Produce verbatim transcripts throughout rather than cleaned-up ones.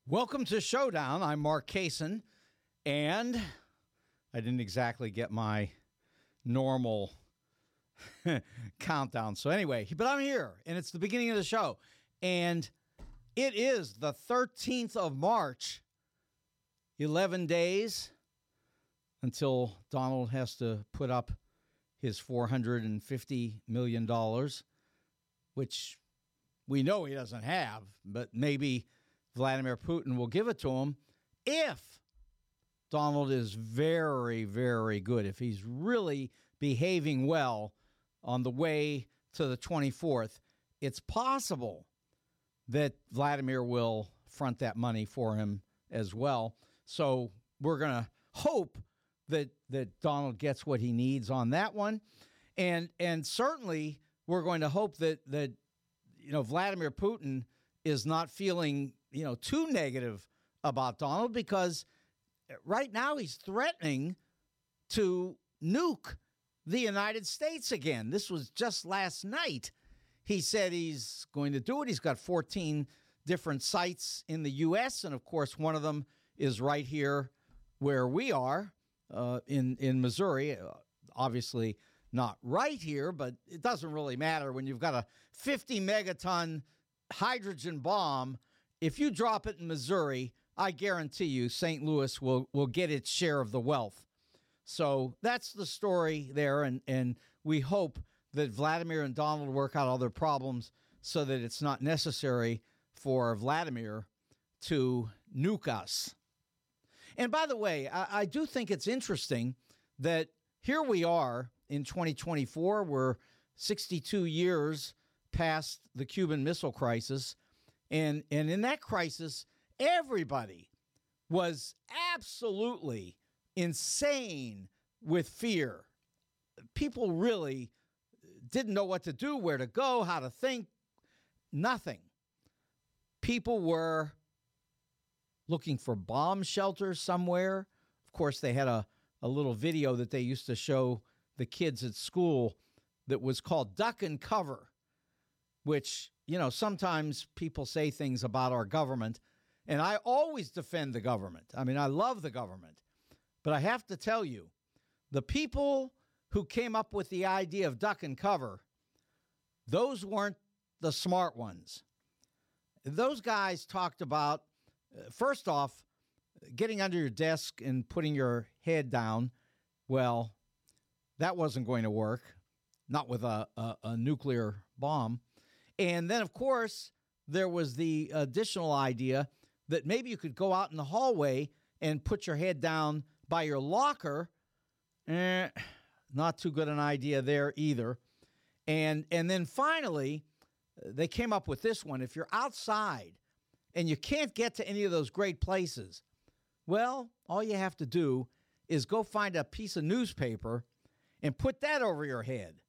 Welcome to Showdown. I'm Mark Kaysen, and I didn't exactly get my normal countdown. So anyway, but I'm here, and it's the beginning of the show, and it is the thirteenth of March, eleven days until Donald has to put up his four hundred fifty million dollars, which we know he doesn't have, but maybe Vladimir Putin will give it to him if Donald is very, very good, if he's really behaving well on the way to the twenty-fourth. It's possible that Vladimir will front that money for him as well. So we're going to hope that that Donald gets what he needs on that one. And and certainly we're going to hope that that you know Vladimir Putin is not feeling you know, too negative about Donald, because right now he's threatening to nuke the United States again. This was just last night. He said he's going to do it. He's got fourteen different sites in the U S, and of course, one of them is right here where we are uh, in, in Missouri. Obviously not right here, but it doesn't really matter when you've got a fifty megaton hydrogen bomb. If you drop it in Missouri, I guarantee you Saint Louis will, will get its share of the wealth. So that's the story there, and, and we hope that Vladimir and Donald work out all their problems so that it's not necessary for Vladimir to nuke us. And by the way, I, I do think it's interesting that here we are in twenty twenty-four. We're sixty-two years past the Cuban Missile Crisis. And and in that crisis, everybody was absolutely insane with fear. People really didn't know what to do, where to go, how to think, nothing. People were looking for bomb shelters somewhere. Of course, they had a, a little video that they used to show the kids at school that was called Duck and Cover, which, you know, sometimes people say things about our government, and I always defend the government. I mean, I love the government. But I have to tell you, the people who came up with the idea of duck and cover, those weren't the smart ones. Those guys talked about, uh, first off, getting under your desk and putting your head down. Well, that wasn't going to work, not with a, a, a nuclear bomb. And then, of course, there was the additional idea that maybe you could go out in the hallway and put your head down by your locker. Eh, not too good an idea there either. And and then finally, they came up with this one. If you're outside and you can't get to any of those great places, well, all you have to do is go find a piece of newspaper and put that over your head.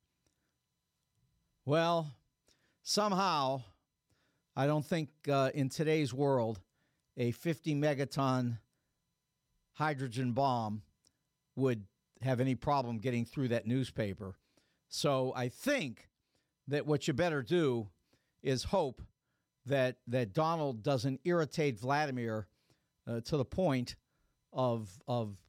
Well, somehow, I don't think uh, in today's world, a fifty megaton hydrogen bomb would have any problem getting through that newspaper. So I think that what you better do is hope that that Donald doesn't irritate Vladimir uh, to the point of of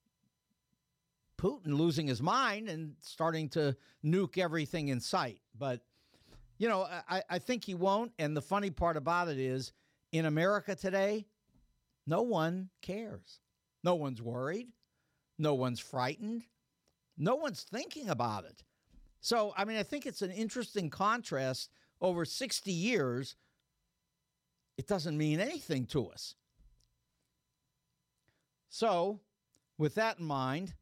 Putin losing his mind and starting to nuke everything in sight. But you know, I, I think he won't. And the funny part about it is, in America today, no one cares. No one's worried. No one's frightened. No one's thinking about it. So, I mean, I think it's an interesting contrast. Over sixty years, it doesn't mean anything to us. So, with that in mind,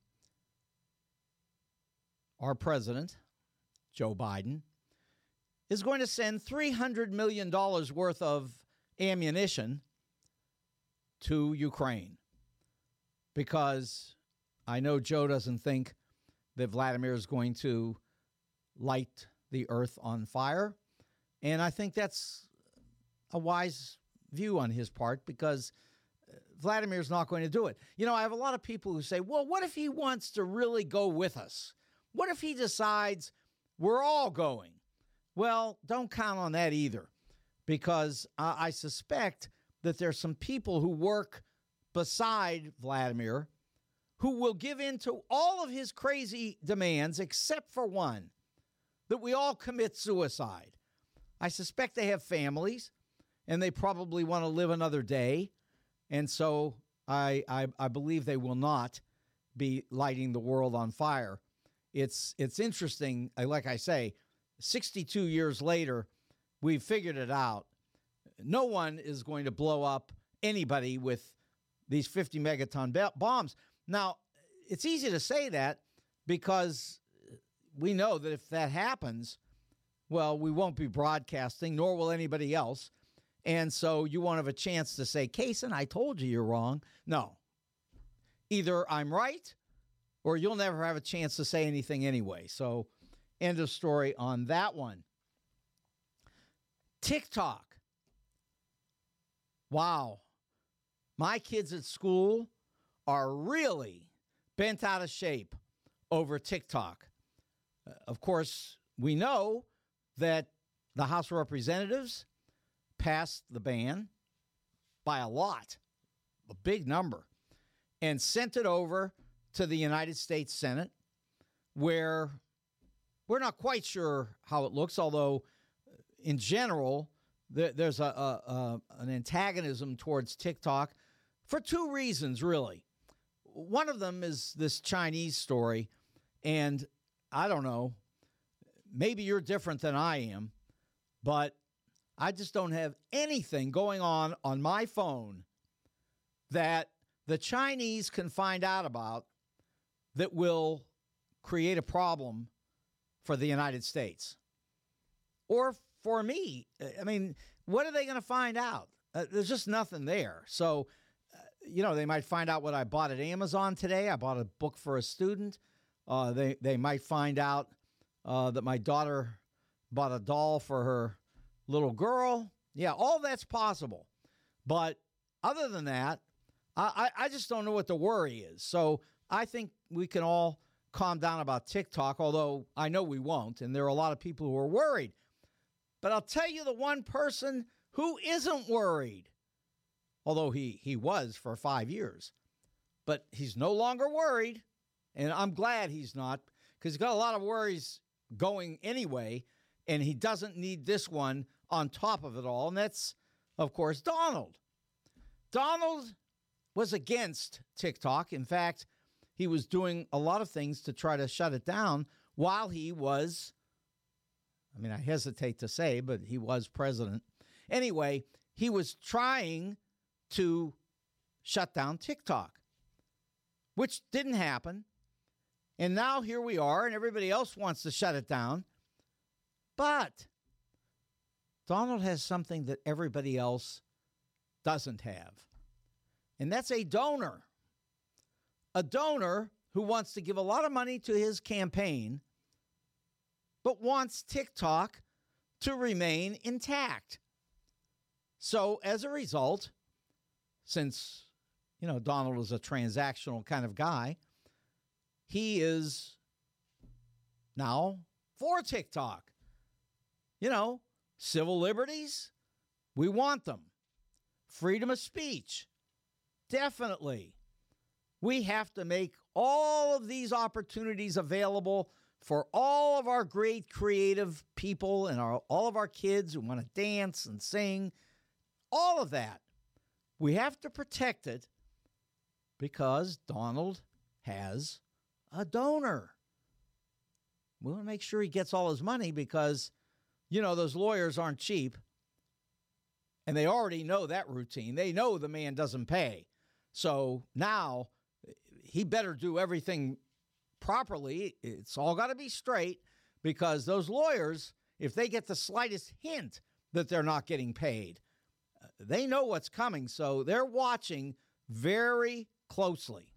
our president, Joe Biden, is going to send three hundred million dollars worth of ammunition to Ukraine, because I know Joe doesn't think that Vladimir is going to light the earth on fire. And I think that's a wise view on his part, because Vladimir's not going to do it. You know, I have a lot of people who say, well, what if he wants to really go with us? What if he decides we're all going? Well, don't count on that either, because uh, I suspect that there's some people who work beside Vladimir who will give in to all of his crazy demands except for one, that we all commit suicide. I suspect they have families, and they probably want to live another day, and so I, I, I believe they will not be lighting the world on fire. It's it's interesting, like I say, sixty-two years later, we've figured it out. No one is going to blow up anybody with these fifty megaton bombs. Now, it's easy to say that because we know that if that happens, well, we won't be broadcasting, nor will anybody else. And so you won't have a chance to say, Kaysen, I told you you're wrong. No. Either I'm right or you'll never have a chance to say anything anyway. So end of story on that one. TikTok. Wow. My kids at school are really bent out of shape over TikTok. Uh, of course, we know that the House of Representatives passed the ban by a lot, a big number, and sent it over to the United States Senate, where we're not quite sure how it looks, although in general, there, there's a, a, a an antagonism towards TikTok for two reasons, really. One of them is this Chinese story, and I don't know, maybe you're different than I am, but I just don't have anything going on on my phone that the Chinese can find out about that will create a problem for the United States or for me. I mean, what are they going to find out? Uh, there's just nothing there. So, uh, you know, they might find out what I bought at Amazon today. I bought a book for a student. Uh, they, they might find out uh, that my daughter bought a doll for her little girl. Yeah, all that's possible. But other than that, I, I just don't know what the worry is. So I think we can all calm down about TikTok, although I know we won't. And there are a lot of people who are worried. But I'll tell you the one person who isn't worried, although he, he was for five years. But he's no longer worried. And I'm glad he's not, because he's got a lot of worries going anyway. And he doesn't need this one on top of it all. And that's, of course, Donald. Donald was against TikTok. In fact, he was doing a lot of things to try to shut it down while he was, I mean, I hesitate to say, but he was president. Anyway, he was trying to shut down TikTok, which didn't happen. And now here we are, and everybody else wants to shut it down. But Donald has something that everybody else doesn't have. And that's a donor. A donor who wants to give a lot of money to his campaign, but wants TikTok to remain intact. So as a result, since, you know, Donald is a transactional kind of guy, he is now for TikTok. You know, civil liberties, we want them. Freedom of speech, definitely. We have to make all of these opportunities available for all of our great creative people and our, all of our kids who want to dance and sing, all of that. We have to protect it because Donald has a donor. We want to make sure he gets all his money because, you know, those lawyers aren't cheap. And they already know that routine. They know the man doesn't pay. So now he better do everything properly. It's all got to be straight because those lawyers, if they get the slightest hint that they're not getting paid, they know what's coming. So they're watching very closely.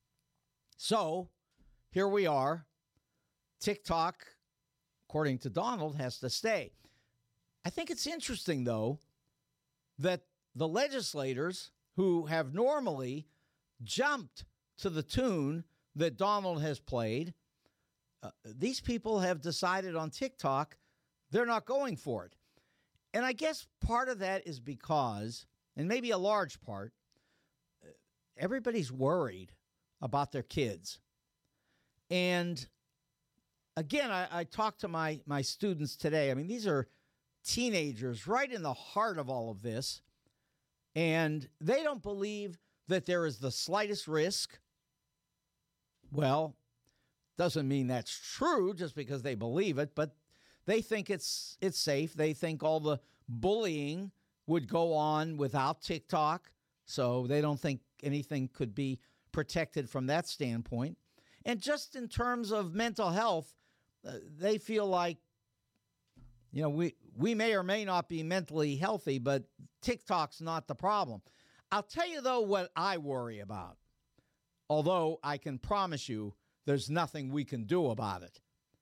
So here we are. TikTok, according to Donald, has to stay. I think it's interesting, though, that the legislators who have normally jumped to the tune that Donald has played, uh, these people have decided on TikTok they're not going for it. And I guess part of that is because, and maybe a large part, everybody's worried about their kids. And again, I, I talked to my, my students today. I mean, these are teenagers right in the heart of all of this. And they don't believe that there is the slightest risk. Well, doesn't mean that's true just because they believe it, but they think it's it's safe. They think all the bullying would go on without TikTok, so they don't think anything could be protected from that standpoint. And just in terms of mental health, uh, they feel like, you know, we, we may or may not be mentally healthy, but TikTok's not the problem. I'll tell you, though, what I worry about, although I can promise you there's nothing we can do about it.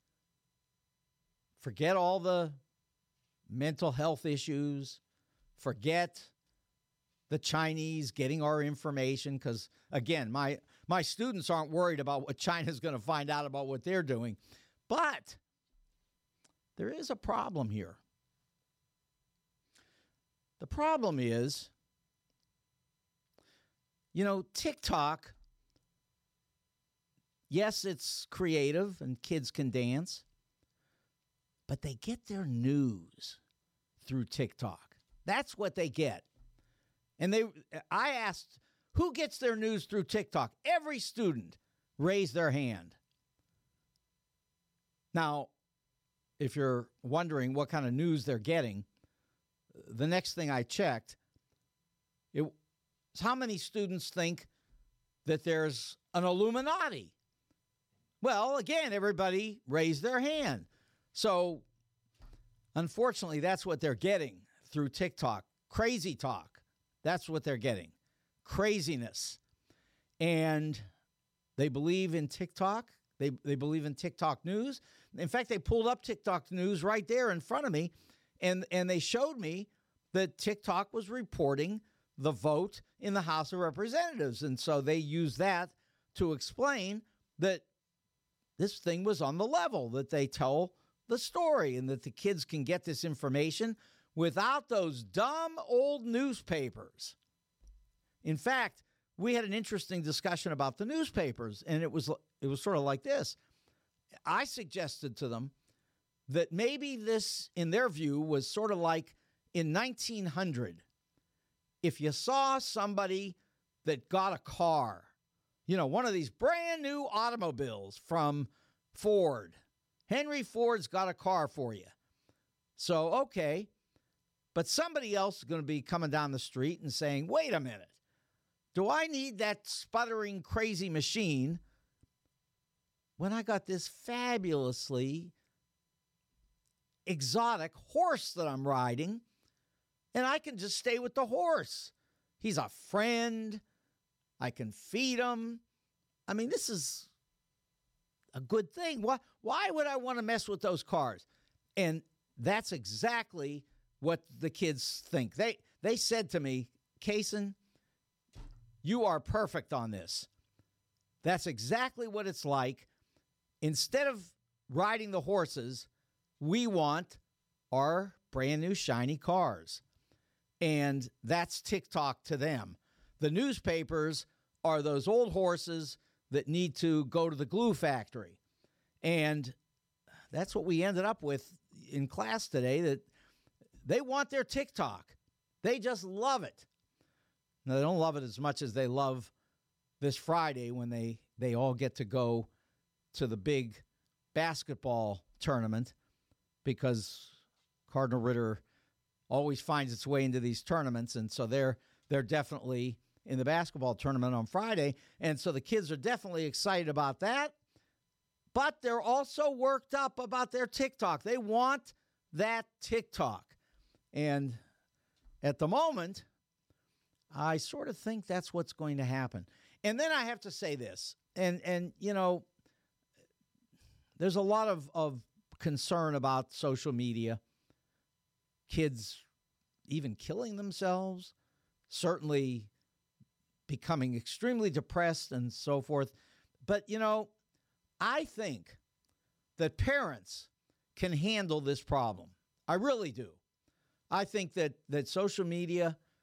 Forget all the mental health issues. Forget the Chinese getting our information, because, again, my, my students aren't worried about what China's going to find out about what they're doing. But there is a problem here. The problem is, you know, TikTok, yes, it's creative and kids can dance, but they get their news through TikTok. That's what they get. And they, I asked, who gets their news through TikTok? Every student raised their hand. Now, if you're wondering what kind of news they're getting, the next thing I checked, it was how many students think that there's an Illuminati? Well, again, everybody raised their hand. So, unfortunately, that's what they're getting through TikTok. Crazy talk. That's what they're getting. Craziness. And they believe in TikTok. They, they believe in TikTok news. In fact, they pulled up TikTok news right there in front of me, and, and they showed me that TikTok was reporting the vote in the House of Representatives. And so they used that to explain that this thing was on the level, that they tell the story and that the kids can get this information without those dumb old newspapers. In fact, we had an interesting discussion about the newspapers, and it was it was sort of like this. I suggested to them that maybe this, in their view, was sort of like in nineteen hundred. If you saw somebody that got a car, you know, one of these brand new automobiles from Ford, Henry Ford's got a car for you. So, okay, but somebody else is going to be coming down the street and saying, wait a minute, do I need that sputtering crazy machine when I got this fabulously exotic horse that I'm riding, and I can just stay with the horse? He's a friend. I can feed him. I mean, this is a good thing. Why, why would I want to mess with those cars? And that's exactly what the kids think. They they said to me, Kaysen, you are perfect on this. That's exactly what it's like. Instead of riding the horses, we want our brand new shiny cars. And that's TikTok to them. The newspapers are those old horses that need to go to the glue factory. And that's what we ended up with in class today, that they want their TikTok. They just love it. Now, they don't love it as much as they love this Friday when they, they all get to go to the big basketball tournament, because Cardinal Ritter always finds its way into these tournaments, and so they're they're definitely in the basketball tournament on Friday, and so the kids are definitely excited about that, but they're also worked up about their TikTok. They want that TikTok, and at the moment, I sort of think that's what's going to happen. And then I have to say this, and, and you know, there's a lot of, of concern about social media, kids even killing themselves, certainly becoming extremely depressed and so forth. But, you know, I think that parents can handle this problem. I really do. I think that, that social media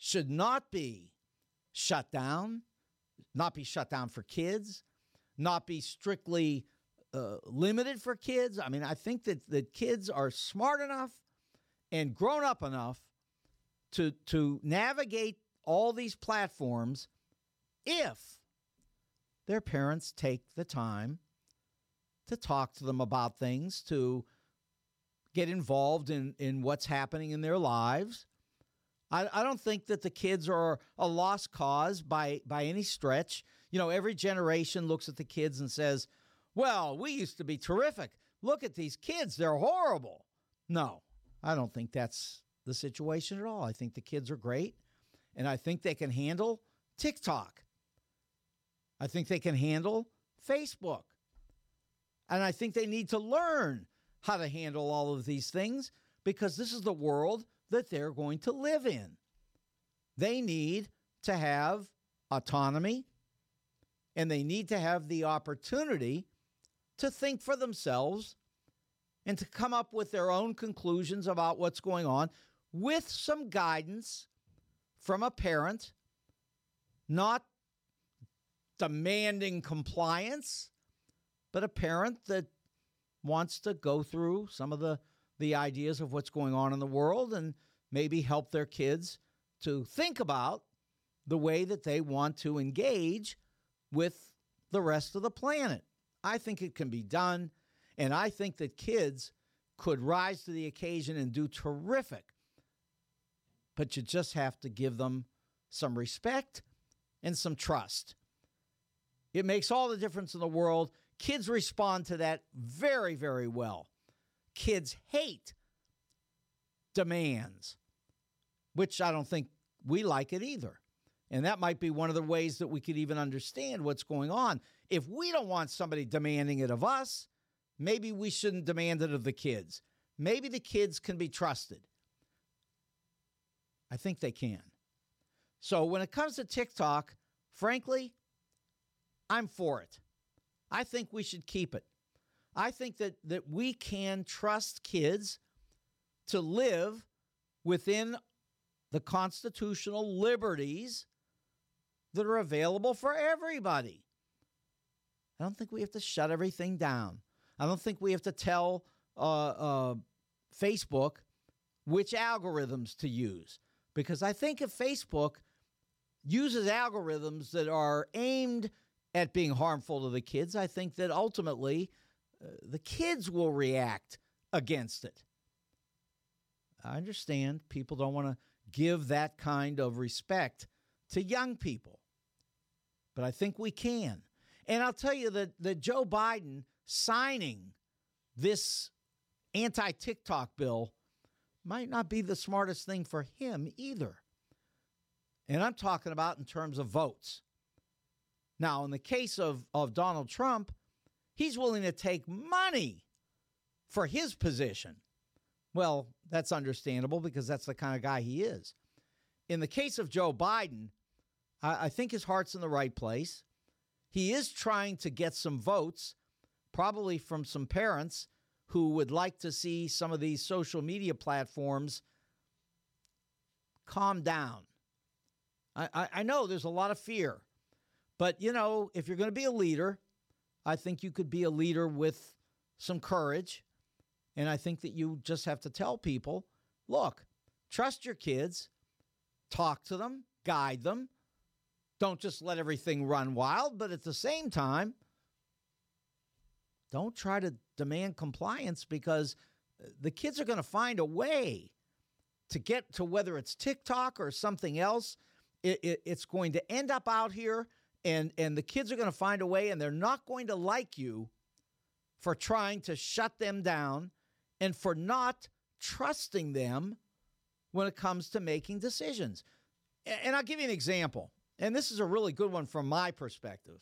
should not be shut down, not be shut down for kids, not be strictly uh, limited for kids. I mean, I think that, that kids are smart enough and grown up enough to, to navigate all these platforms if their parents take the time to talk to them about things, to get involved in, in what's happening in their lives. I, I don't think that the kids are a lost cause by, by any stretch. You know, every generation looks at the kids and says, well, we used to be terrific. Look at these kids. They're horrible. No, I don't think that's the situation at all. I think the kids are great, and I think they can handle TikTok. I think they can handle Facebook. And I think they need to learn how to handle all of these things because this is the world that they're going to live in. They need to have autonomy, and they need to have the opportunity to think for themselves and to come up with their own conclusions about what's going on with some guidance from a parent, not demanding compliance, but a parent that wants to go through some of the, the ideas of what's going on in the world and maybe help their kids to think about the way that they want to engage with the rest of the planet. I think it can be done, and I think that kids could rise to the occasion and do terrific. But you just have to give them some respect and some trust. It makes all the difference in the world. Kids respond to that very, very well. Kids hate demands, which I don't think we like it either. And that might be one of the ways that we could even understand what's going on. If we don't want somebody demanding it of us, maybe we shouldn't demand it of the kids. Maybe the kids can be trusted. I think they can. So when it comes to TikTok, frankly, I'm for it. I think we should keep it. I think that, that we can trust kids to live within the constitutional liberties that are available for everybody. I don't think we have to shut everything down. I don't think we have to tell uh, uh, Facebook which algorithms to use. Because I think if Facebook uses algorithms that are aimed at being harmful to the kids, I think that ultimately uh, the kids will react against it. I understand people don't want to give that kind of respect to young people, but I think we can. And I'll tell you that, that Joe Biden signing this anti-TikTok bill might not be the smartest thing for him either. And I'm talking about in terms of votes. Now, in the case of, of Donald Trump, he's willing to take money for his position. Well, that's understandable because that's the kind of guy he is. In the case of Joe Biden, I, I think his heart's in the right place. He is trying to get some votes, probably from some parents who would like to see some of these social media platforms calm down. I, I, I know there's a lot of fear, but, you know, if you're going to be a leader, I think you could be a leader with some courage. And I think that you just have to tell people, look, trust your kids, talk to them, guide them. Don't just let everything run wild, but at the same time, don't try to demand compliance because the kids are going to find a way to get to whether it's TikTok or something else. It, it, it's going to end up out here, and, and the kids are going to find a way, and they're not going to like you for trying to shut them down and for not trusting them when it comes to making decisions. And I'll give you an example, and this is a really good one from my perspective.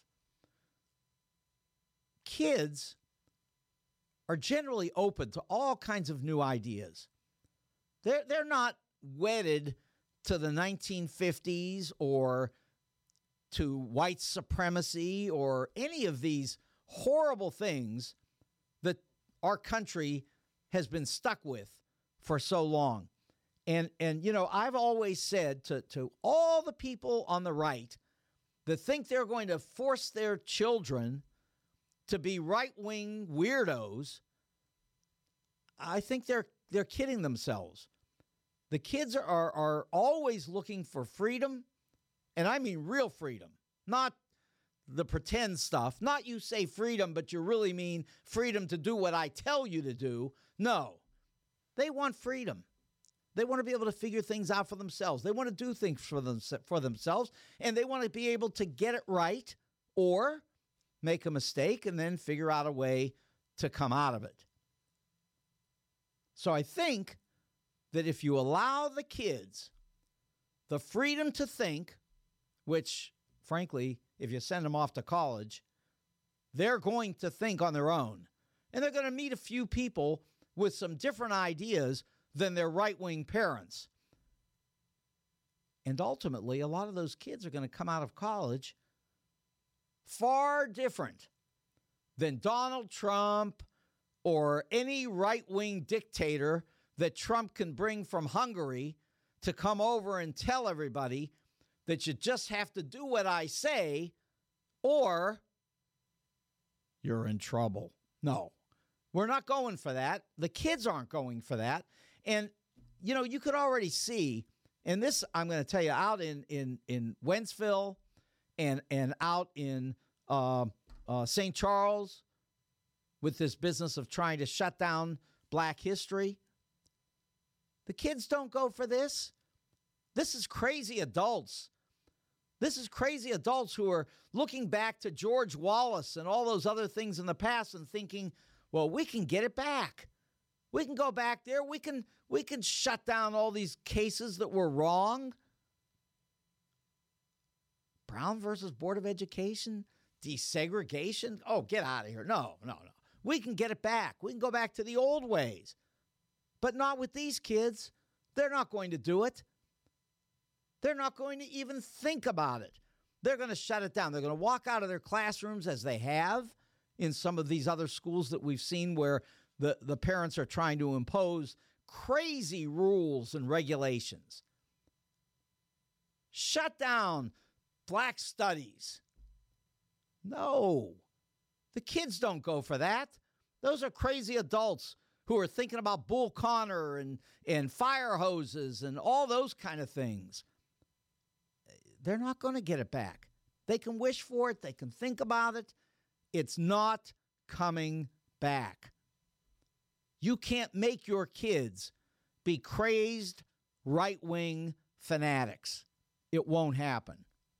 Kids are generally open to all kinds of new ideas. They're, they're not wedded to the nineteen fifties or to white supremacy or any of these horrible things that our country has been stuck with for so long. And, and you know, I've always said to, to all the people on the right that think they're going to force their children to be right-wing weirdos, I think they're they're kidding themselves. The kids are, are, are always looking for freedom, and I mean real freedom, not the pretend stuff. Not you say freedom, but you really mean freedom to do what I tell you to do. No, they want freedom. They want to be able to figure things out for themselves. They want to do things for, them, for themselves, and they want to be able to get it right or make a mistake and then figure out a way to come out of it. So I think that if you allow the kids the freedom to think, which, frankly, if you send them off to college, they're going to think on their own. And they're going to meet a few people with some different ideas than their right-wing parents. And ultimately, a lot of those kids are going to come out of college far different than Donald Trump or any right-wing dictator that Trump can bring from Hungary to come over and tell everybody that you just have to do what I say or you're in trouble. No, we're not going for that. The kids aren't going for that. And, you know, you could already see, and this I'm going to tell you, out in, in, in Wentzville and, and out in uh, uh, Saint Charles with this business of trying to shut down Black history. The kids don't go for this. This is crazy adults. This is crazy adults who are looking back to George Wallace and all those other things in the past and thinking, well, we can get it back. We can go back there. We can we can shut down all these cases that were wrong. Brown versus Board of Education, desegregation. Oh, get out of here. No, no, no. We can get it back. We can go back to the old ways. But not with these kids. They're not going to do it. They're not going to even think about it. They're going to shut it down. They're going to walk out of their classrooms as they have in some of these other schools that we've seen where the, the parents are trying to impose crazy rules and regulations. Shut down Black studies. No, the kids don't go for that. Those are crazy adults who are thinking about Bull Connor and, and fire hoses and all those kind of things. They're not going to get it back. They can wish for it. They can think about it. It's not coming back. You can't make your kids be crazed right-wing fanatics. It won't happen.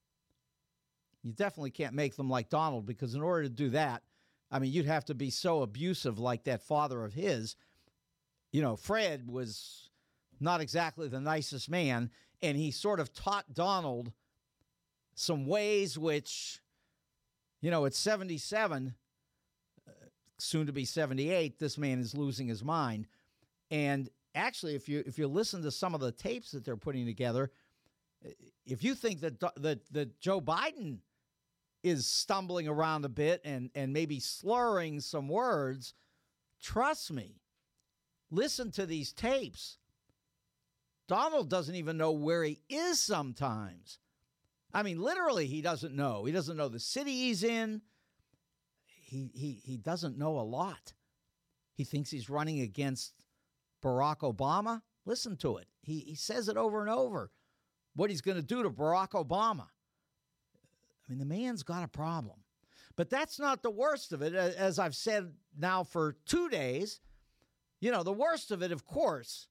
You definitely can't make them like Donald, because in order to do that, I mean, you'd have to be so abusive like that father of his. You know, Fred was not exactly the nicest man, and he sort of taught Donald some ways which, you know, at seventy-seven, uh, soon to be seventy-eight, this man is losing his mind. And actually, if you if you listen to some of the tapes that they're putting together, if you think that that, that Joe Biden is stumbling around a bit and, and maybe slurring some words, trust me, listen to these tapes. Donald doesn't even know where he is sometimes. I mean, literally, he doesn't know. He doesn't know the city he's in. He, he, he doesn't know a lot. He thinks he's running against Barack Obama. Listen to it. He, he says it over and over, what he's going to do to Barack Obama. I mean, the man's got a problem. But that's not the worst of it. As I've said now for two days, you know, the worst of it, of course,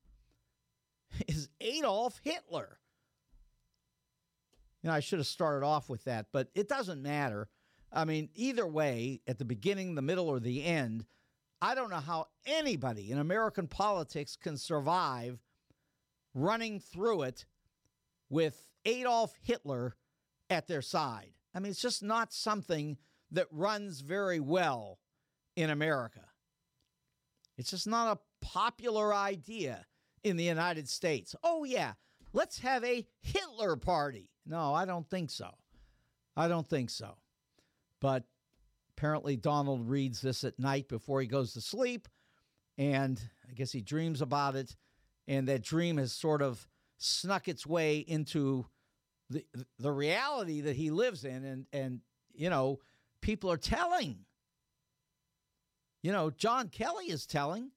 is Adolf Hitler. You know, I should have started off with that, but it doesn't matter. I mean, either way, at the beginning, the middle, or the end, I don't know how anybody in American politics can survive running through it with Adolf Hitler at their side. I mean, it's just not something that runs very well in America. It's just not a popular idea in the United States. Oh, yeah, let's have a Hitler party. No, I don't think so. I don't think so. But apparently Donald reads this at night before he goes to sleep, and I guess he dreams about it, and that dream has sort of snuck its way into the the reality that he lives in, and and you know, people are telling. You know, John Kelly is telling.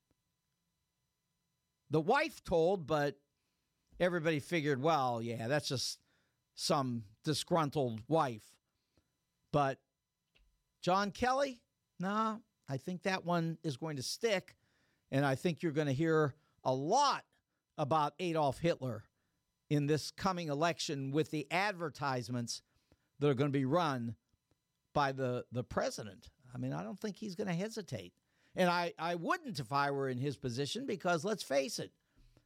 The wife told, but everybody figured, well, yeah, that's just some disgruntled wife. But John Kelly, nah, I think that one is going to stick, and I think you're going to hear a lot about Adolf Hitler in this coming election with the advertisements that are going to be run by the, the president. I mean, I don't think he's going to hesitate. And I, I wouldn't if I were in his position, because let's face it,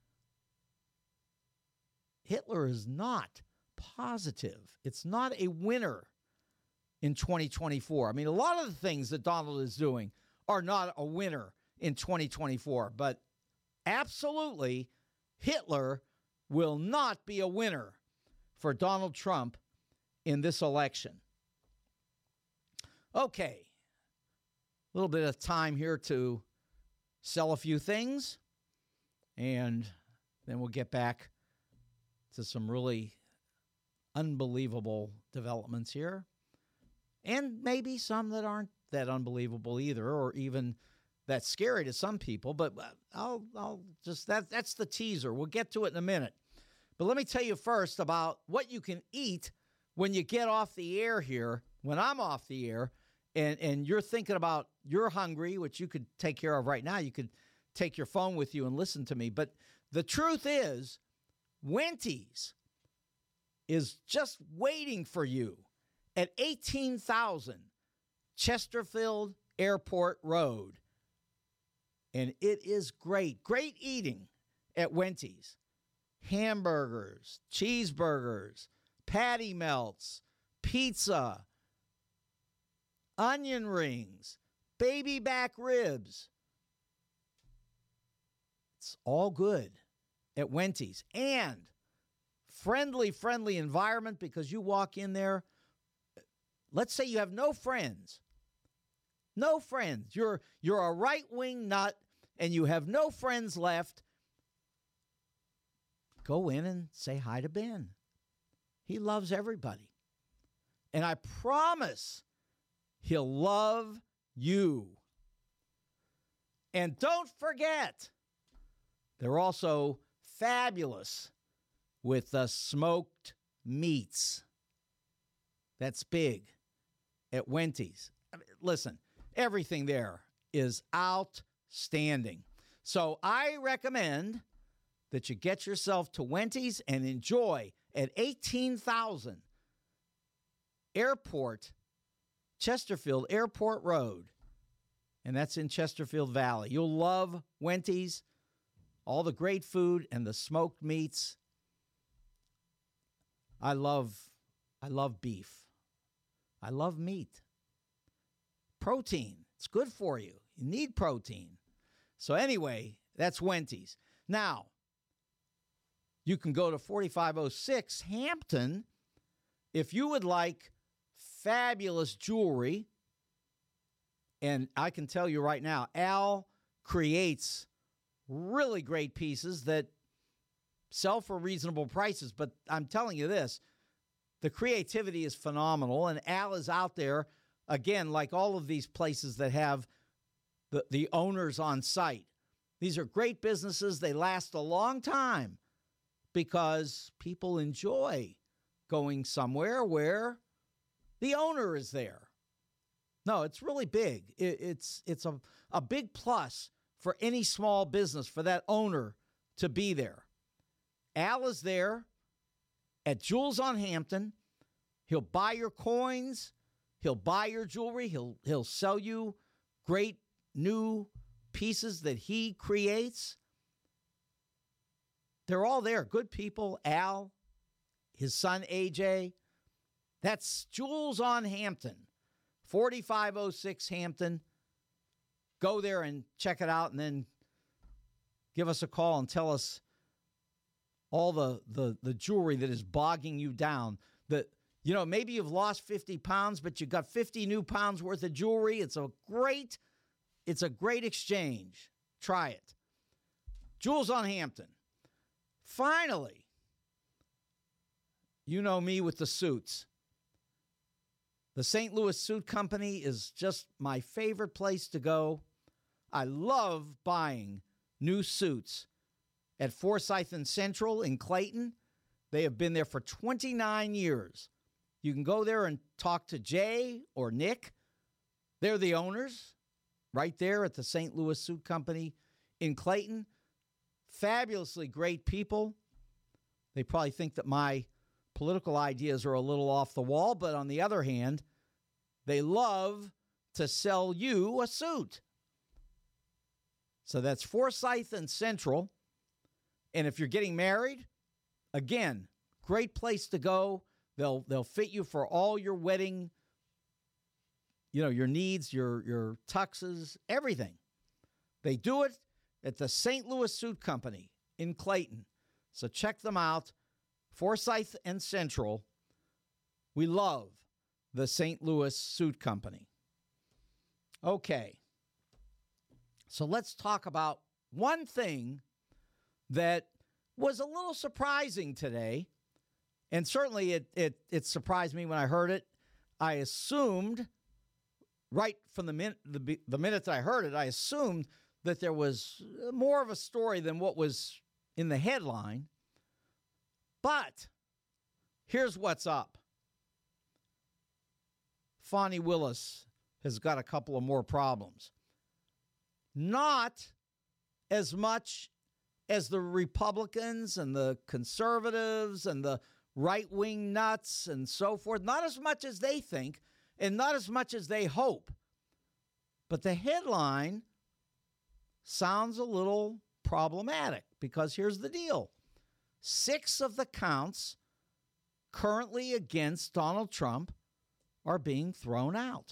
Hitler is not positive. It's not a winner in twenty twenty-four. I mean, a lot of the things that Donald is doing are not a winner in twenty twenty-four, but absolutely, Hitler will not be a winner for Donald Trump in this election. Okay. A little bit of time here to sell a few things, and then we'll get back to some really unbelievable developments here, and maybe some that aren't that unbelievable either, or even that scary to some people. But I'll I'll just that that's the teaser. We'll get to it in a minute. But let me tell you first about what you can eat when you get off the air here. When I'm off the air, and and you're thinking about you're hungry, which you could take care of right now. You could take your phone with you and listen to me. But the truth is, Wendy's is just waiting for you at eighteen thousand Chesterfield Airport Road. And it is great, great eating at Wendy's. Hamburgers, cheeseburgers, patty melts, pizza, onion rings, baby back ribs. It's all good at Wendy's. And friendly, friendly environment, because you walk in there. Let's say you have no friends. No friends. You're, you're a right-wing nut and you have no friends left. Go in and say hi to Ben. He loves everybody. And I promise he'll love you. And don't forget, they're also fabulous with the smoked meats. That's big at Wendy's. I mean, listen, everything there is outstanding. So I recommend that you get yourself to Wendy's and enjoy at eighteen thousand Airport, Chesterfield Airport Road. And that's in Chesterfield Valley. You'll love Wendy's, all the great food and the smoked meats. I love, I love beef. I love meat. Protein. It's good for you. You need protein. So anyway, that's Wendy's. Now, you can go to forty-five oh six Hampton if you would like fabulous jewelry. And I can tell you right now, Al creates really great pieces that sell for reasonable prices. But I'm telling you this, the creativity is phenomenal. And Al is out there, again, like all of these places that have the, the owners on site. These are great businesses. They last a long time because people enjoy going somewhere where the owner is there. No, it's really big. It, it's it's a, a big plus for any small business, for that owner to be there. Al is there at Jewels on Hampton. He'll buy your coins. He'll buy your jewelry. He'll he'll sell you great new pieces that he creates. They're all there. Good people. Al, his son A J. That's Jewels on Hampton. forty-five oh six Hampton. Go there and check it out, and then give us a call and tell us all the, the, the jewelry that is bogging you down. That, you know, maybe you've lost fifty pounds, but you got fifty new pounds worth of jewelry. It's a great, it's a great exchange. Try it. Jules on Hampton. Finally, you know me with the suits. The Saint Louis Suit Company is just my favorite place to go. I love buying new suits at Forsyth and Central in Clayton. They have been there for twenty-nine years. You can go there and talk to Jay or Nick. They're the owners right there at the Saint Louis Suit Company in Clayton. Fabulously great people. They probably think that my political ideas are a little off the wall, but on the other hand, they love to sell you a suit. So that's Forsyth and Central. And if you're getting married, again, great place to go. They'll they'll fit you for all your wedding, you know, your needs, your your tuxes, everything. They do it at the Saint Louis Suit Company in Clayton. So check them out. Forsyth and Central. We love the Saint Louis Suit Company. Okay. So let's talk about one thing that was a little surprising today. And certainly it, it, it surprised me when I heard it. I assumed, right from the, min- the, the minute that I heard it, I assumed that there was more of a story than what was in the headline. But here's what's up. Fani Willis has got a couple of more problems. Not as much as the Republicans and the conservatives and the right-wing nuts and so forth. Not as much as they think and not as much as they hope. But the headline sounds a little problematic because here's the deal. Six of the counts currently against Donald Trump are being thrown out.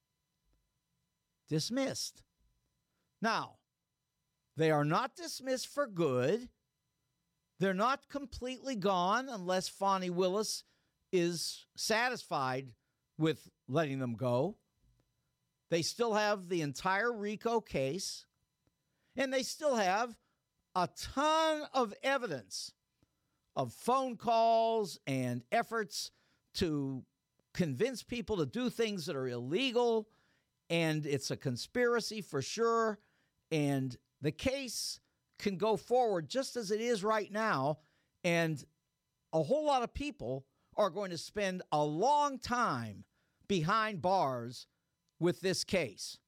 Dismissed. Now, they are not dismissed for good. They're not completely gone unless Fani Willis is satisfied with letting them go. They still have the entire RICO case, and they still have a ton of evidence of phone calls and efforts to convince people to do things that are illegal, and it's a conspiracy for sure. And the case can go forward just as it is right now, and a whole lot of people are going to spend a long time behind bars with this case.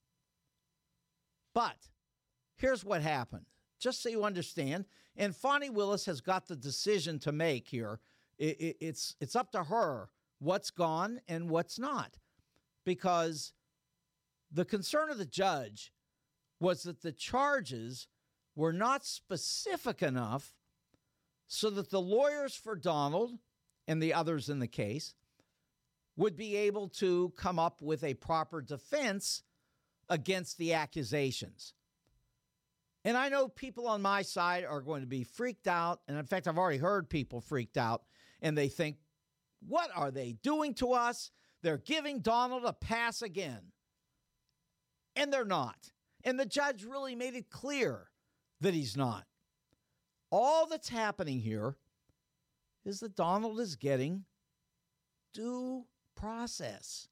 But here's what happened, just so you understand. And Fani Willis has got the decision to make here. It, it, it's, it's up to her what's gone and what's not, because the concern of the judge was that the charges were not specific enough so that the lawyers for Donald and the others in the case would be able to come up with a proper defense against the accusations. And I know people on my side are going to be freaked out. And in fact, I've already heard people freaked out, and they think, what are they doing to us? They're giving Donald a pass again. And they're not. And the judge really made it clear that he's not. All that's happening here is that Donald is getting due process.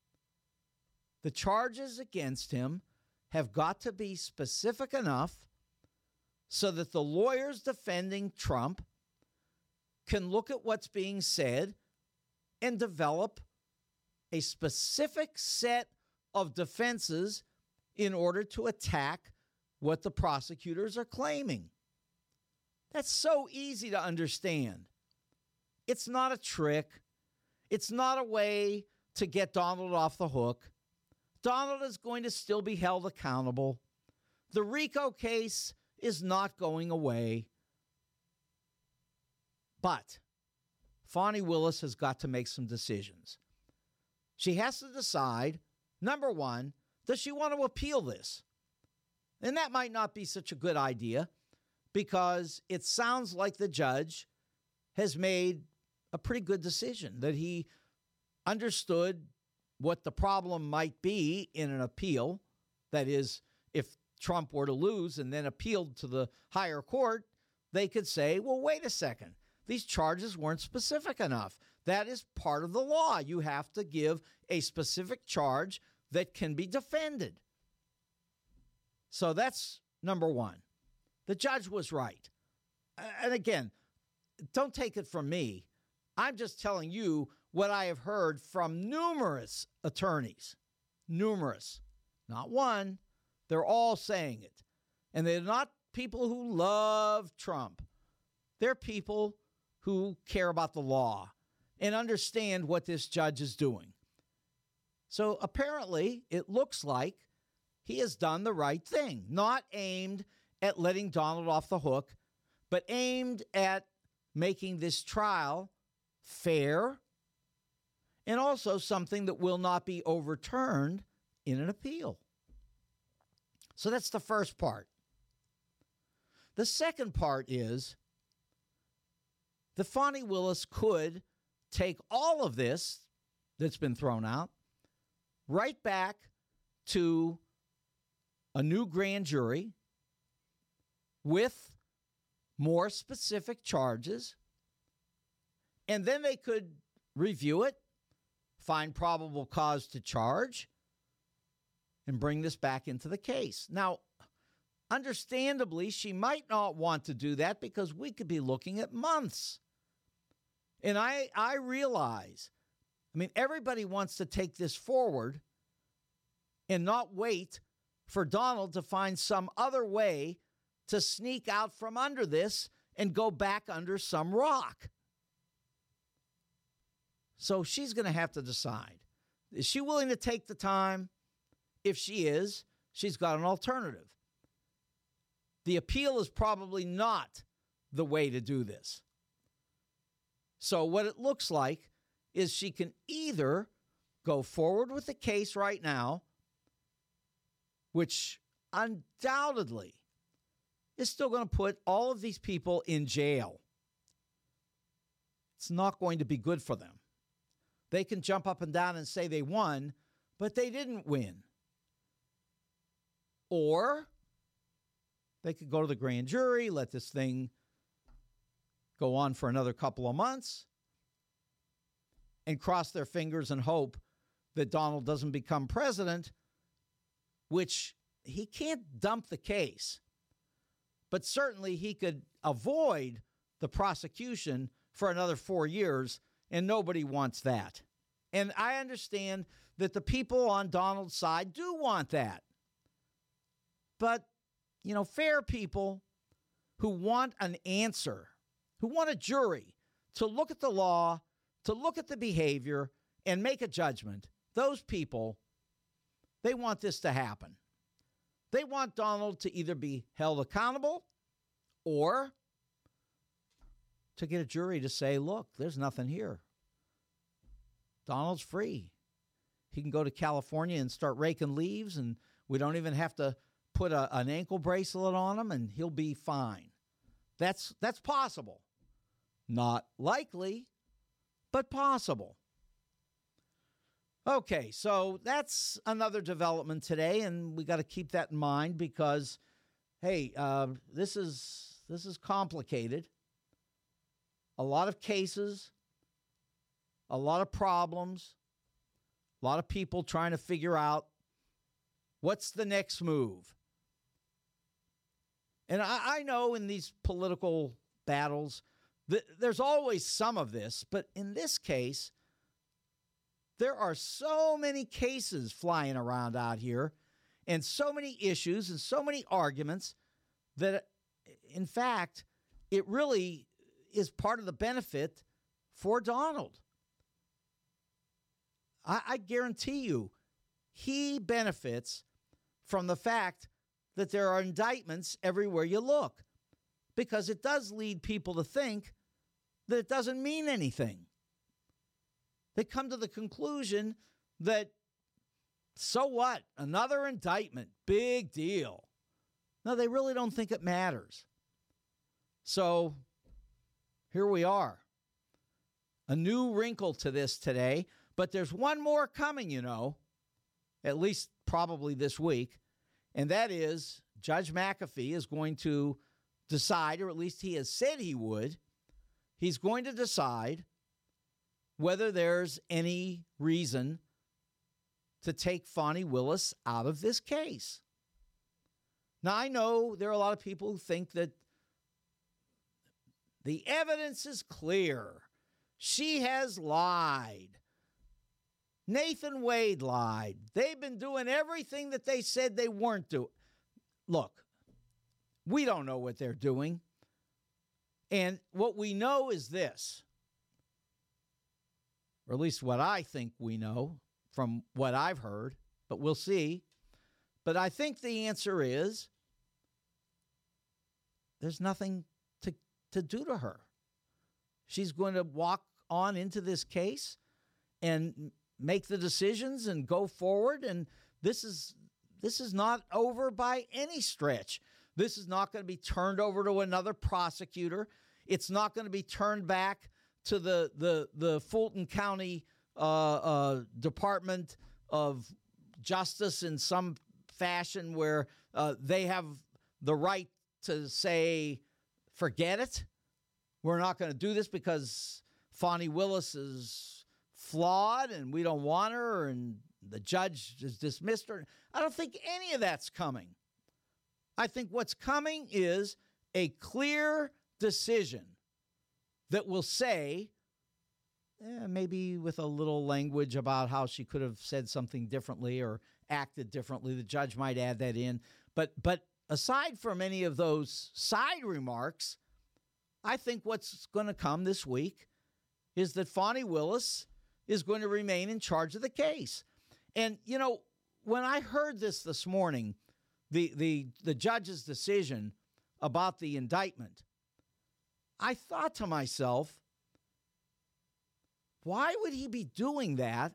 The charges against him have got to be specific enough so that the lawyers defending Trump can look at what's being said and develop a specific set of defenses in order to attack what the prosecutors are claiming. That's so easy to understand. It's not a trick. It's not a way to get Donald off the hook. Donald is going to still be held accountable. The RICO case is not going away. But Fani Willis has got to make some decisions. She has to decide, number one, does she want to appeal this? And that might not be such a good idea because it sounds like the judge has made a pretty good decision, that he understood what the problem might be in an appeal. That is, if Trump were to lose and then appealed to the higher court, they could say, well, wait a second. These charges weren't specific enough. That is part of the law. You have to give a specific charge that can be defended. So that's number one. The judge was right. And again, don't take it from me. I'm just telling you what I have heard from numerous attorneys. Numerous. Not one. They're all saying it. And they're not people who love Trump. They're people who care about the law and understand what this judge is doing. So apparently, it looks like he has done the right thing, not aimed at letting Donald off the hook, but aimed at making this trial fair and also something that will not be overturned in an appeal. So that's the first part. The second part is that Fani Willis could take all of this that's been thrown out right back to a new grand jury with more specific charges, and then they could review it, find probable cause to charge, and bring this back into the case. Now, understandably, she might not want to do that because we could be looking at months. And I, I realize, I mean, everybody wants to take this forward and not wait for Donald to find some other way to sneak out from under this and go back under some rock. So she's going to have to decide. Is she willing to take the time? If she is, she's got an alternative. The appeal is probably not the way to do this. So what it looks like is she can either go forward with the case right now, which undoubtedly is still going to put all of these people in jail. It's not going to be good for them. They can jump up and down and say they won, but they didn't win. Or they could go to the grand jury, let this thing go on for another couple of months, and cross their fingers and hope that Donald doesn't become president, which he can't dump the case. But certainly he could avoid the prosecution for another four years, and nobody wants that. And I understand that the people on Donald's side do want that. But, you know, fair people who want an answer, who want a jury to look at the law, to look at the behavior, and make a judgment, those people, they want this to happen. They want Donald to either be held accountable or to get a jury to say, look, there's nothing here. Donald's free. He can go to California and start raking leaves, and we don't even have to put a, an ankle bracelet on him, and he'll be fine. That's that's possible. Not likely, but possible. Okay, so that's another development today, and we got to keep that in mind because, hey, uh, this is this is complicated. A lot of cases, a lot of problems, a lot of people trying to figure out what's the next move. And I, I know in these political battles, th- there's always some of this, but in this case, there are so many cases flying around out here and so many issues and so many arguments that, in fact, it really is part of the benefit for Donald. I, I guarantee you, he benefits from the fact that there are indictments everywhere you look, because it does lead people to think that it doesn't mean anything. They come to the conclusion that, so what? Another indictment, big deal. No, they really don't think it matters. So here we are. A new wrinkle to this today, but there's one more coming, you know, at least probably this week, and that is Judge McAfee is going to decide, or at least he has said he would, he's going to decide whether there's any reason to take Fani Willis out of this case. Now, I know there are a lot of people who think that the evidence is clear. She has lied. Nathan Wade lied. They've been doing everything that they said they weren't doing. Look, we don't know what they're doing. And what we know is this, or at least what I think we know from what I've heard, but we'll see. But I think the answer is there's nothing to, to do to her. She's going to walk on into this case and make the decisions and go forward. And this is this is not over by any stretch. This is not going to be turned over to another prosecutor. It's not going to be turned back to the the the Fulton County uh, uh, Department of Justice in some fashion where uh, they have the right to say, forget it. We're not going to do this because Fani Willis is flawed and we don't want her and the judge has dismissed her. I don't think any of that's coming. I think what's coming is a clear decision that will say, eh, maybe with a little language about how she could have said something differently or acted differently, the judge might add that in. But but aside from any of those side remarks, I think what's going to come this week is that Fani Willis is going to remain in charge of the case. And, you know, when I heard this this morning, the the the judge's decision about the indictment, I thought to myself, why would he be doing that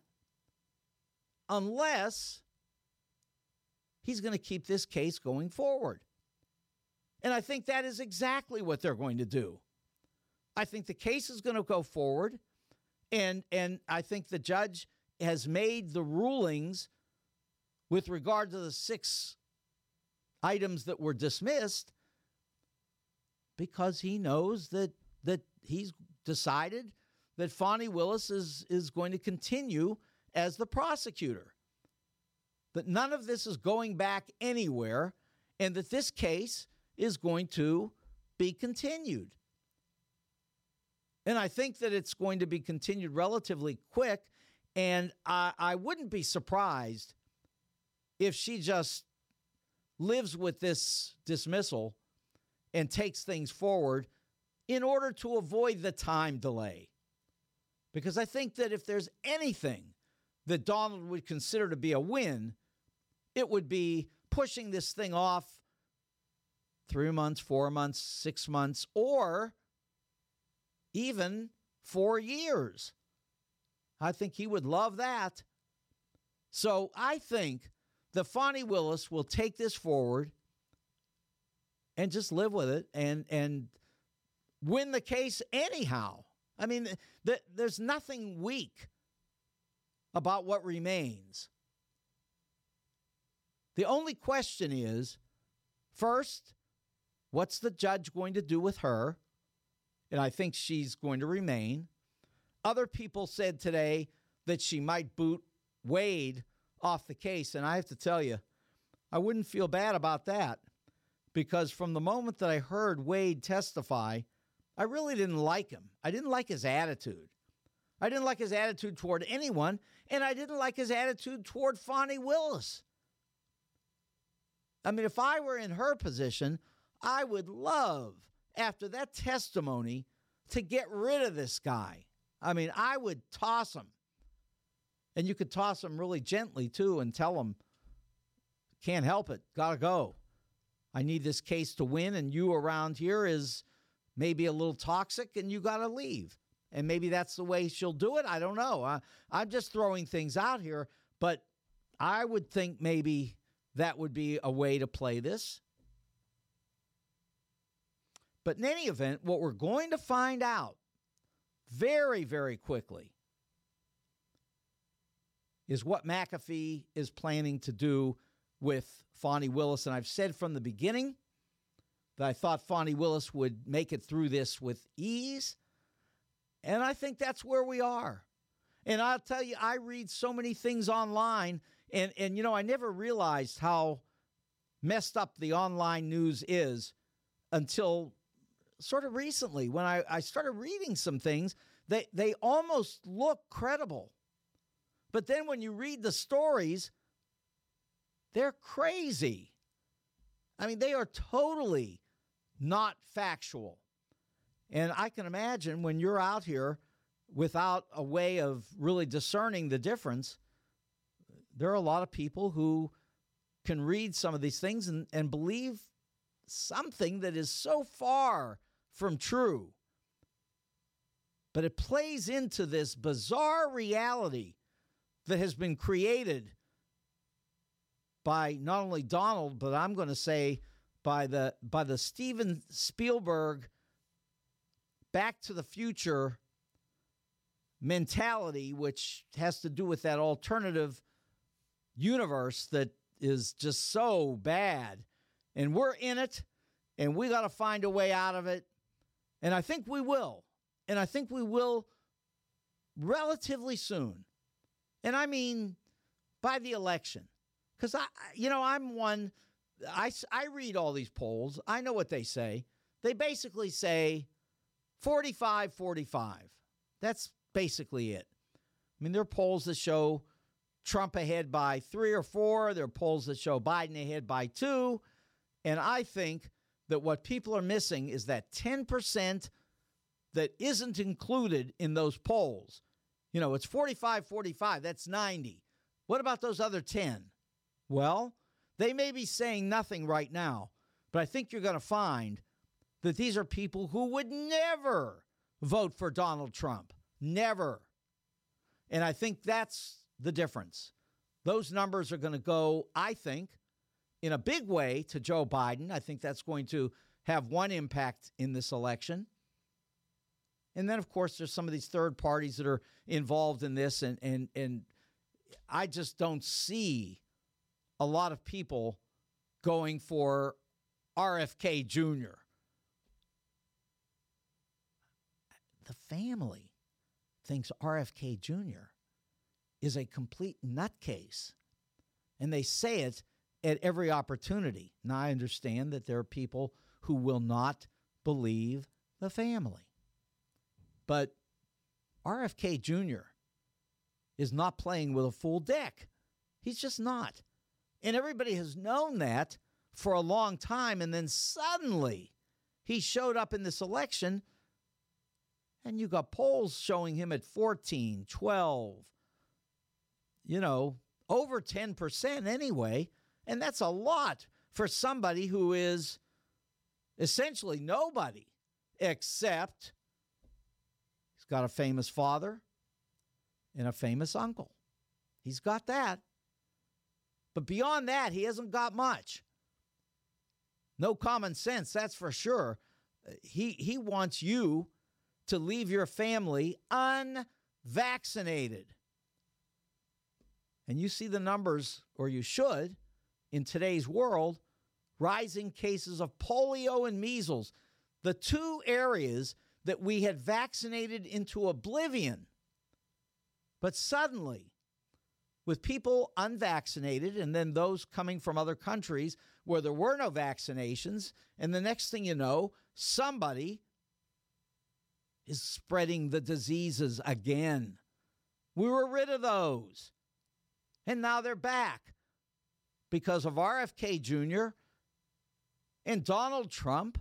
unless he's going to keep this case going forward? And I think that is exactly what they're going to do. I think the case is going to go forward, and and I think the judge has made the rulings with regard to the six items that were dismissed because he knows that that he's decided that Fani Willis is, is going to continue as the prosecutor, that none of this is going back anywhere, and that this case is going to be continued. And I think that it's going to be continued relatively quick, and I, I wouldn't be surprised if she just lives with this dismissal and takes things forward in order to avoid the time delay. Because I think that if there's anything that Donald would consider to be a win, it would be pushing this thing off three months, four months, six months, or even four years. I think he would love that. So I think that Fani Willis will take this forward and just live with it and and win the case anyhow. I mean, th- there's nothing weak about what remains. The only question is, first, what's the judge going to do with her? And I think she's going to remain. Other people said today that she might boot Wade off the case. And I have to tell you, I wouldn't feel bad about that, because from the moment that I heard Wade testify, I really didn't like him. I didn't like his attitude. I didn't like his attitude toward anyone, and I didn't like his attitude toward Fani Willis. I mean, if I were in her position, I would love, after that testimony, to get rid of this guy. I mean, I would toss him. And you could toss him really gently, too, and tell him, can't help it, gotta go. I need this case to win, and you around here is maybe a little toxic, and you gotta leave. And maybe that's the way she'll do it. I don't know. I, I'm just throwing things out here, but I would think maybe that would be a way to play this. But in any event, what we're going to find out very, very quickly is what McAfee is planning to do with Fani Willis. And I've said from the beginning that I thought Fani Willis would make it through this with ease. And I think that's where we are. And I'll tell you, I read so many things online. And, and you know, I never realized how messed up the online news is until sort of recently when I, I started reading some things. They, they almost look credible. But then when you read the stories, they're crazy. I mean, they are totally not factual. And I can imagine when you're out here without a way of really discerning the difference, there are a lot of people who can read some of these things and, and believe something that is so far from true. But it plays into this bizarre reality that has been created by not only Donald, but I'm going to say by the by the Steven Spielberg Back to the Future mentality, which has to do with that alternative universe that is just so bad. And we're in it, and we got to find a way out of it. And I think we will. And I think we will relatively soon. And I mean by the election. Because, I, you know, I'm one, I, I read all these polls. I know what they say. They basically say forty-five forty-five. That's basically it. I mean, there are polls that show Trump ahead by three or four. There are polls that show Biden ahead by two. And I think that what people are missing is that ten percent that isn't included in those polls. You know, it's forty-five forty-five. That's ninety. What about those other ten? Well, they may be saying nothing right now, but I think you're going to find that these are people who would never vote for Donald Trump. Never. And I think that's the difference. Those numbers are going to go, I think, in a big way to Joe Biden. I think that's going to have one impact in this election. And then, of course, there's some of these third parties that are involved in this, and and and I just don't see a lot of people going for R F K Junior The family thinks R F K Junior is a complete nutcase, and they say it at every opportunity. Now, I understand that there are people who will not believe the family. But R F K Junior is not playing with a full deck. He's just not. And everybody has known that for a long time. And then suddenly he showed up in this election, and you got polls showing him at fourteen, twelve, you know, over ten percent anyway. And that's a lot for somebody who is essentially nobody, except he's got a famous father and a famous uncle. He's got that. But beyond that, he hasn't got much. No common sense, that's for sure. He, he wants you to leave your family unvaccinated. And you see the numbers, or you should, in today's world, rising cases of polio and measles, the two areas that we had vaccinated into oblivion. But suddenly, with people unvaccinated and then those coming from other countries where there were no vaccinations, and the next thing you know, somebody is spreading the diseases again. We were rid of those. And now they're back because of R F K Junior and Donald Trump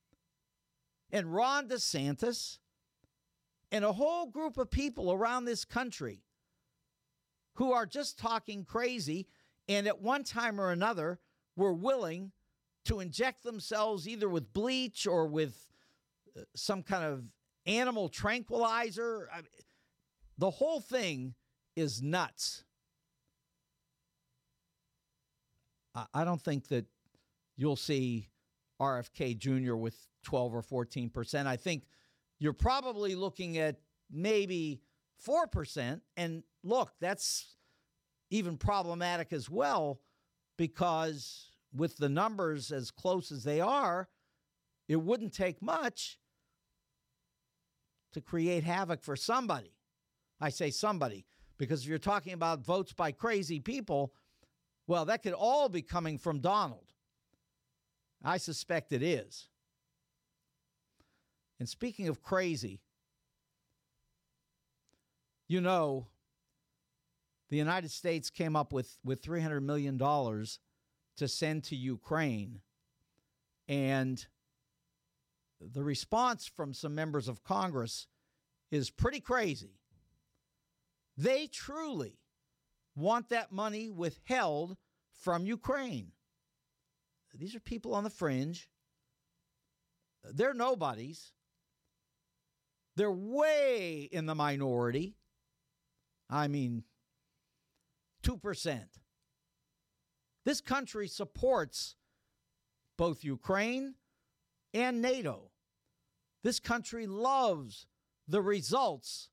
and Ron DeSantis and a whole group of people around this country who are just talking crazy and at one time or another were willing to inject themselves either with bleach or with some kind of animal tranquilizer. I mean, the whole thing is nuts. I don't think that you'll see R F K Junior with twelve or fourteen percent. I think you're probably looking at maybe four percent. And look, that's even problematic as well because with the numbers as close as they are, it wouldn't take much to create havoc for somebody. I say somebody, because if you're talking about votes by crazy people, well, that could all be coming from Donald. I suspect it is. And speaking of crazy, you know, the United States came up with, with three hundred million dollars to send to Ukraine. And the response from some members of Congress is pretty crazy. They truly want that money withheld from Ukraine. These are people on the fringe. They're nobodies. They're way in the minority. I mean, two percent. This country supports both Ukraine and NATO. This country loves the results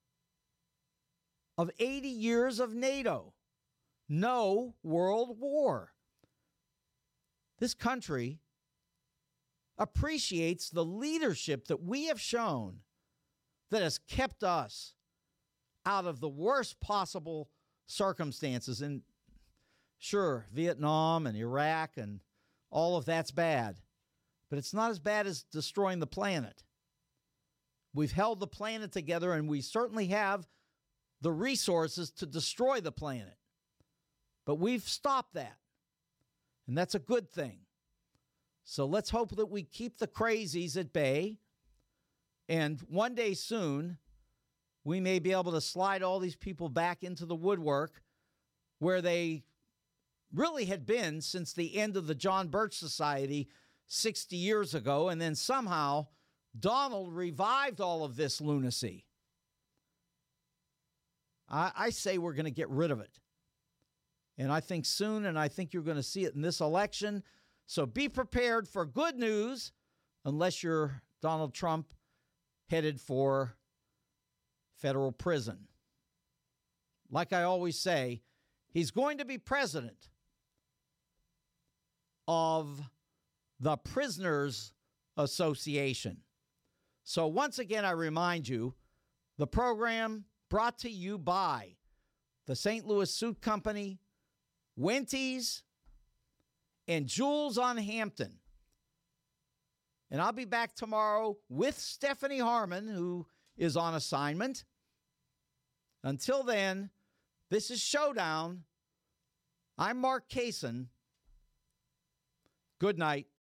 of eighty years of NATO. No world war. This country appreciates the leadership that we have shown that has kept us out of the worst possible circumstances. And sure, Vietnam and Iraq and all of that's bad, but it's not as bad as destroying the planet. We've held the planet together, and we certainly have the resources to destroy the planet. But we've stopped that, and that's a good thing. So let's hope that we keep the crazies at bay, and one day soon, we may be able to slide all these people back into the woodwork where they really had been since the end of the John Birch Society sixty years ago, and then somehow Donald revived all of this lunacy. I, I say we're going to get rid of it. And I think soon, and I think you're going to see it in this election. So be prepared for good news, unless you're Donald Trump headed for federal prison. Like I always say, he's going to be president of the Prisoners Association. So once again, I remind you, the program brought to you by the Saint Louis Suit Company, Wenty's, and Jules on Hampton. And I'll be back tomorrow with Stephanie Harmon, who is on assignment. Until then, this is Showdown. I'm Mark Kaysen. Good night.